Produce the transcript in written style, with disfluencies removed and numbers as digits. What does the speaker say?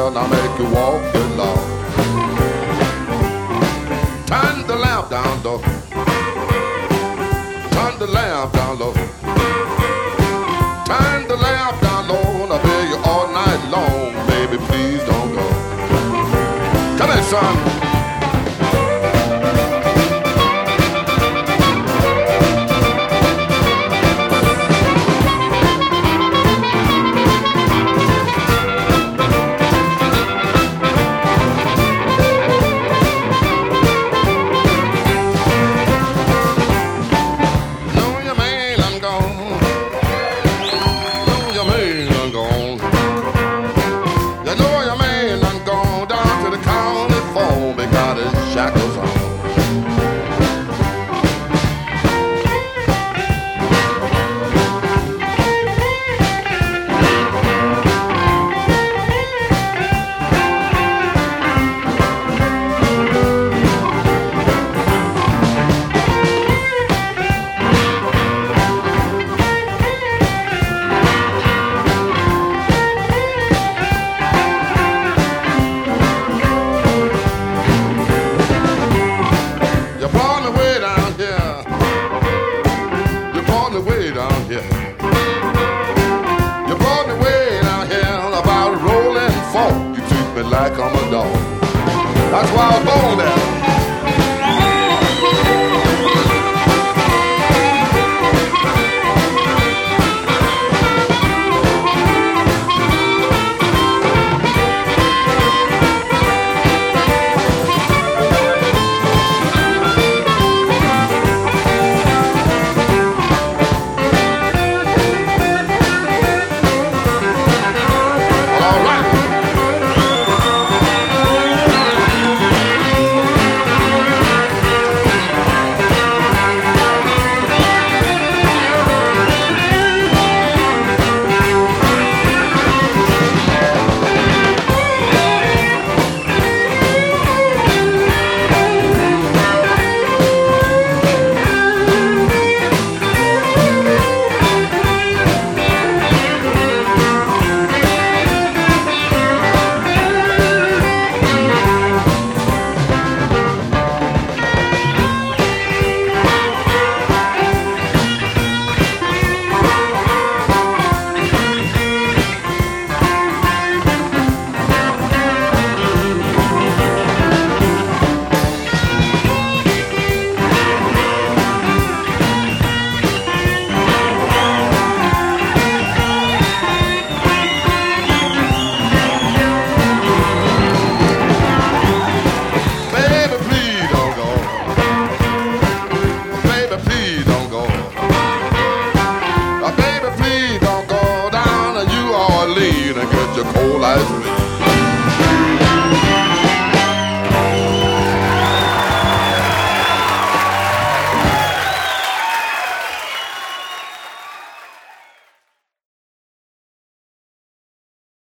and I make you walk the law. Turn the lamp down low. Turn the lamp down low. Turn the lamp down low, and I'll be you all night long. Baby, please don't go. Come here, son. Shackles on. Like I'm a dog. That's why I was born there.